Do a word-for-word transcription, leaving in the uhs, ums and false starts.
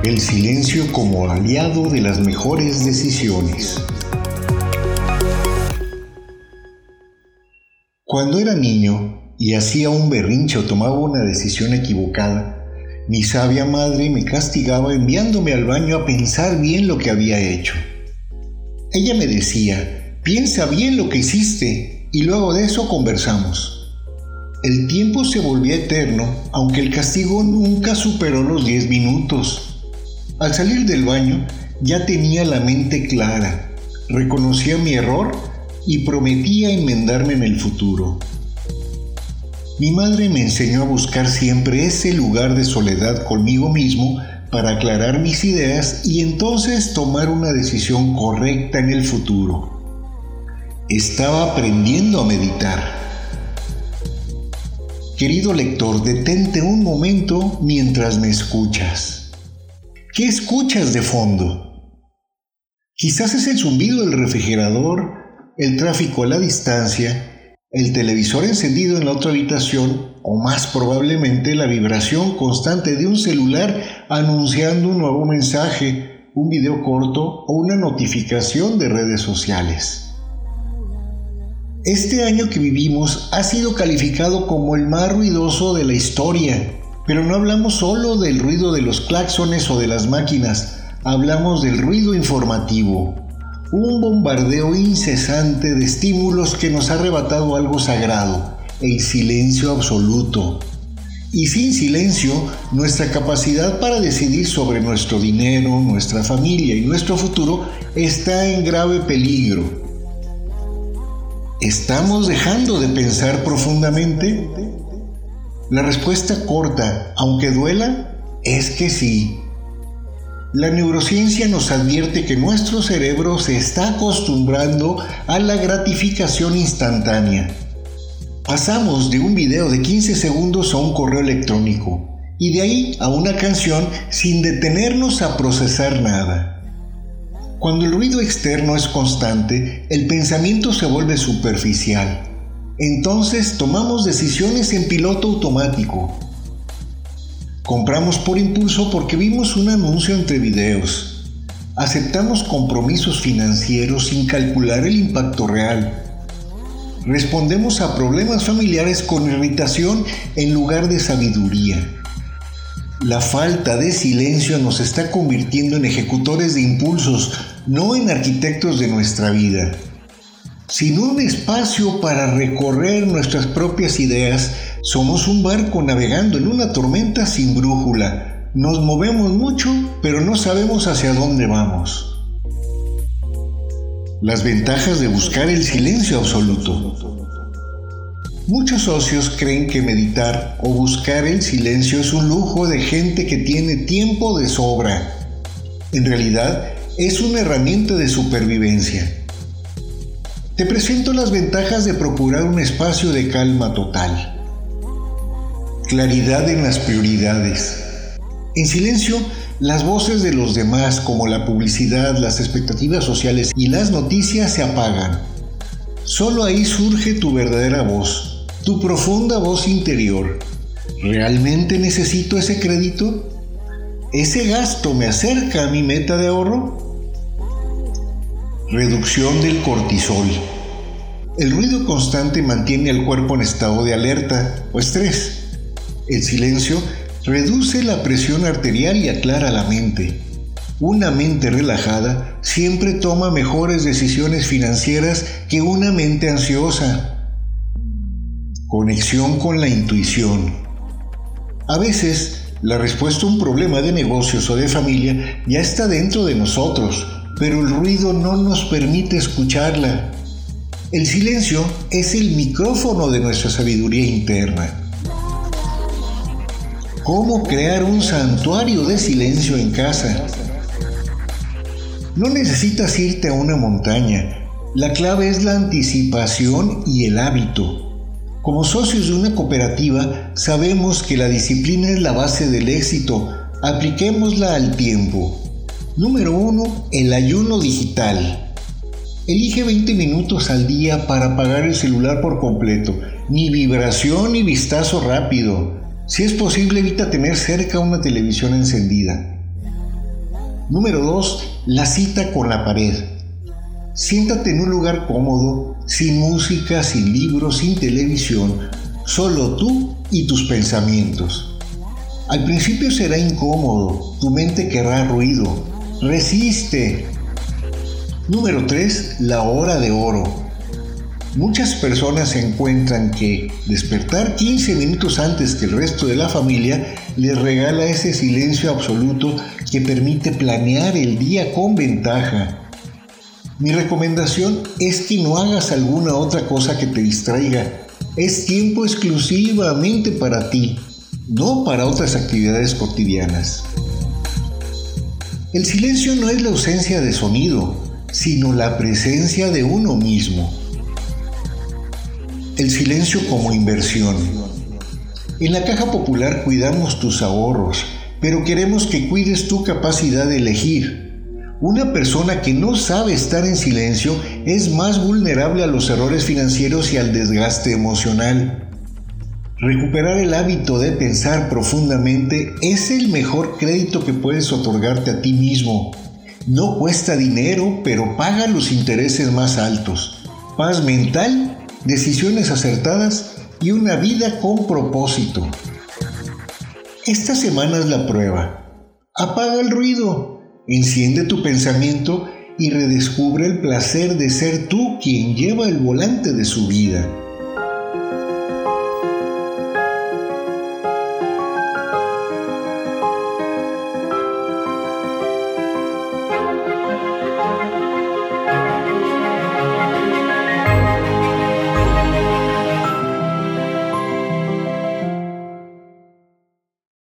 El silencio como aliado de las mejores decisiones. Cuando era niño y hacía un berrinche o tomaba una decisión equivocada, mi sabia madre me castigaba enviándome al baño a pensar bien lo que había hecho. Ella me decía, piensa bien lo que hiciste y luego de eso conversamos. El tiempo se volvía eterno, aunque el castigo nunca superó los diez minutos. Al salir del baño, ya tenía la mente clara, reconocía mi error y prometía enmendarme en el futuro. Mi madre me enseñó a buscar siempre ese lugar de soledad conmigo mismo para aclarar mis ideas y entonces tomar una decisión correcta en el futuro. Estaba aprendiendo a meditar. Querido lector, detente un momento mientras me escuchas. ¿Qué escuchas de fondo? Quizás es el zumbido del refrigerador, el tráfico a la distancia, el televisor encendido en la otra habitación o más probablemente la vibración constante de un celular anunciando un nuevo mensaje, un video corto o una notificación de redes sociales. Este año que vivimos ha sido calificado como el más ruidoso de la historia, pero no hablamos solo del ruido de los claxones o de las máquinas, hablamos del ruido informativo, un bombardeo incesante de estímulos que nos ha arrebatado algo sagrado, el silencio absoluto. Y sin silencio, nuestra capacidad para decidir sobre nuestro dinero, nuestra familia y nuestro futuro está en grave peligro. ¿Estamos dejando de pensar profundamente? La respuesta corta, aunque duela, es que sí. La neurociencia nos advierte que nuestro cerebro se está acostumbrando a la gratificación instantánea. Pasamos de un video de quince segundos a un correo electrónico y de ahí a una canción sin detenernos a procesar nada. Cuando el ruido externo es constante, el pensamiento se vuelve superficial. Entonces tomamos decisiones en piloto automático. Compramos por impulso porque vimos un anuncio entre videos. Aceptamos compromisos financieros sin calcular el impacto real. Respondemos a problemas familiares con irritación en lugar de sabiduría. La falta de silencio nos está convirtiendo en ejecutores de impulsos, no en arquitectos de nuestra vida. Sin un espacio para recorrer nuestras propias ideas, somos un barco navegando en una tormenta sin brújula. Nos movemos mucho, pero no sabemos hacia dónde vamos. Las ventajas de buscar el silencio absoluto. Muchos socios creen que meditar o buscar el silencio es un lujo de gente que tiene tiempo de sobra. En realidad, es una herramienta de supervivencia. Te presento las ventajas de procurar un espacio de calma total. Claridad en las prioridades. En silencio, las voces de los demás, como la publicidad, las expectativas sociales y las noticias, se apagan. Solo ahí surge tu verdadera voz. Tu profunda voz interior. ¿Realmente necesito ese crédito? ¿Ese gasto me acerca a mi meta de ahorro? Reducción del cortisol. El ruido constante mantiene al cuerpo en estado de alerta o estrés. El silencio reduce la presión arterial y aclara la mente. Una mente relajada siempre toma mejores decisiones financieras que una mente ansiosa. Conexión con la intuición. A veces, la respuesta a un problema de negocios o de familia ya está dentro de nosotros, pero el ruido no nos permite escucharla. El silencio es el micrófono de nuestra sabiduría interna. ¿Cómo crear un santuario de silencio en casa? No necesitas irte a una montaña. La clave es la anticipación y el hábito. Como socios de una cooperativa, sabemos que la disciplina es la base del éxito. Apliquémosla al tiempo. Número uno, el ayuno digital. Elige veinte minutos al día para apagar el celular por completo. Ni vibración ni vistazo rápido. Si es posible, evita tener cerca una televisión encendida. Número dos. La cita con la pared. Siéntate en un lugar cómodo, sin música, sin libros, sin televisión, solo tú y tus pensamientos. Al principio será incómodo, tu mente querrá ruido. Resiste. Número tres. La hora de oro. Muchas personas encuentran que despertar quince minutos antes que el resto de la familia les regala ese silencio absoluto que permite planear el día con ventaja. Mi recomendación es que no hagas alguna otra cosa que te distraiga. Es tiempo exclusivamente para ti, no para otras actividades cotidianas. El silencio no es la ausencia de sonido, sino la presencia de uno mismo. El silencio como inversión. En la Caja Popular cuidamos tus ahorros, pero queremos que cuides tu capacidad de elegir. Una persona que no sabe estar en silencio es más vulnerable a los errores financieros y al desgaste emocional. Recuperar el hábito de pensar profundamente es el mejor crédito que puedes otorgarte a ti mismo. No cuesta dinero, pero paga los intereses más altos. Paz mental, decisiones acertadas y una vida con propósito. Esta semana es la prueba. Apaga el ruido, enciende tu pensamiento y redescubre el placer de ser tú quien lleva el volante de su vida.